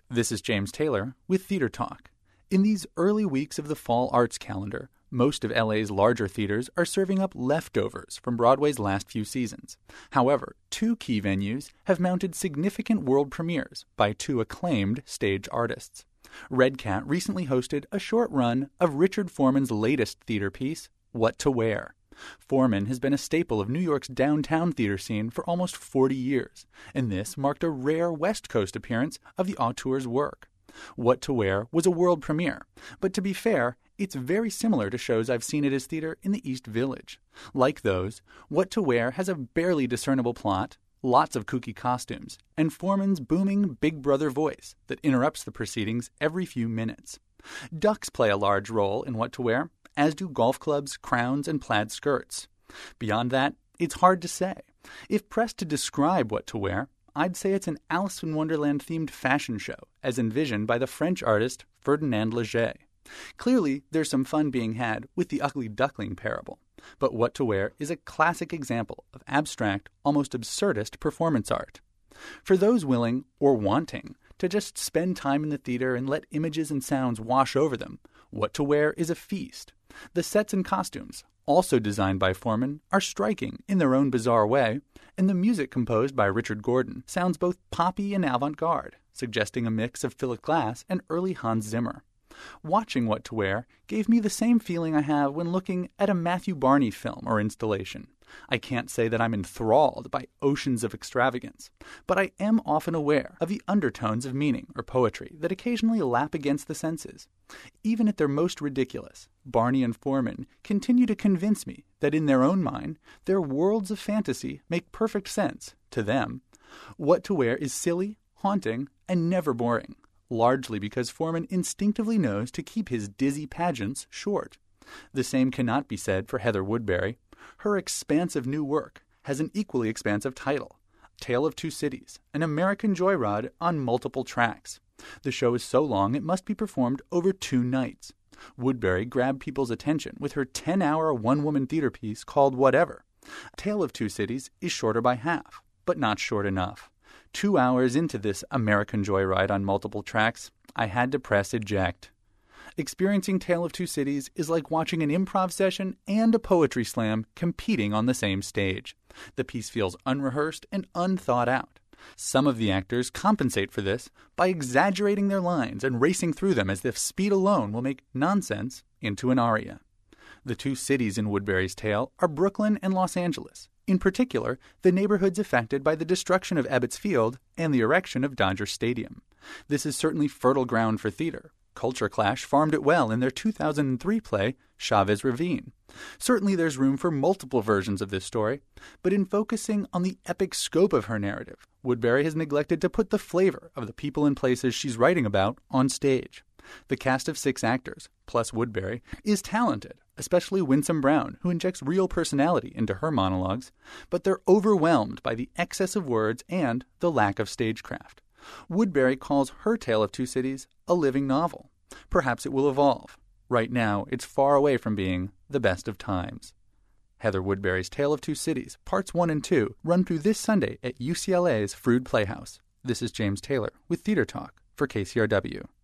This is James Taylor with Theater Talk. In these early weeks of the fall arts calendar, most of LA's larger theaters are serving up leftovers from Broadway's last few seasons. However, two key venues have mounted significant world premieres by two acclaimed stage artists. Red Cat recently hosted a short run of Richard Foreman's latest theater piece, What to Wear. Foreman has been a staple of New York's downtown theater scene for almost 40 years, and this marked a rare West Coast appearance of the auteur's work. What to Wear was a world premiere, but to be fair, it's very similar to shows I've seen at his theater in the East Village. Like those, What to Wear has a barely discernible plot, lots of kooky costumes, and Foreman's booming Big Brother voice that interrupts the proceedings every few minutes. Ducks play a large role in What to Wear, as do golf clubs, crowns, and plaid skirts. Beyond that, it's hard to say. If pressed to describe What to Wear, I'd say it's an Alice in Wonderland-themed fashion show, as envisioned by the French artist Ferdinand Léger. Clearly, there's some fun being had with the Ugly Duckling parable, but What to Wear is a classic example of abstract, almost absurdist performance art. For those willing, or wanting, to just spend time in the theater and let images and sounds wash over them, What to Wear is a feast. The sets and costumes, also designed by Foreman, are striking in their own bizarre way, and the music composed by Richard Gordon sounds both poppy and avant-garde, suggesting a mix of Philip Glass and early Hans Zimmer. Watching What to Wear gave me the same feeling I have when looking at a Matthew Barney film or installation. I can't say that I'm enthralled by oceans of extravagance, but I am often aware of the undertones of meaning or poetry that occasionally lap against the senses. Even at their most ridiculous, Barney and Foreman continue to convince me that in their own mind, their worlds of fantasy make perfect sense to them. What to Wear is silly, haunting, and never boring, largely because Foreman instinctively knows to keep his dizzy pageants short. The same cannot be said for Heather Woodbury. Her expansive new work has an equally expansive title, Tale of Two Cities, an American joyride on multiple tracks. The show is so long it must be performed over 2 nights. Woodbury grabbed people's attention with her 10-hour one-woman theater piece called Whatever. Tale of Two Cities is shorter by half, but not short enough. 2 hours into this American joyride on multiple tracks, I had to press eject. Experiencing Tale of Two Cities is like watching an improv session and a poetry slam competing on the same stage. The piece feels unrehearsed and unthought out. Some of the actors compensate for this by exaggerating their lines and racing through them as if speed alone will make nonsense into an aria. The two cities in Woodbury's tale are Brooklyn and Los Angeles, in particular, the neighborhoods affected by the destruction of Ebbets Field and the erection of Dodger Stadium. This is certainly fertile ground for theater. Culture Clash farmed it well in their 2003 play, Chavez Ravine. Certainly there's room for multiple versions of this story, but in focusing on the epic scope of her narrative, Woodbury has neglected to put the flavor of the people and places she's writing about on stage. The cast of 6 actors, plus Woodbury, is talented, especially Winsome Brown, who injects real personality into her monologues, but they're overwhelmed by the excess of words and the lack of stagecraft. Woodbury calls her Tale of Two Cities a living novel. Perhaps it will evolve. Right now, it's far away from being the best of times. Heather Woodbury's Tale of Two Cities, Parts 1 and 2, run through this Sunday at UCLA's Frood Playhouse. This is James Taylor with Theater Talk for KCRW.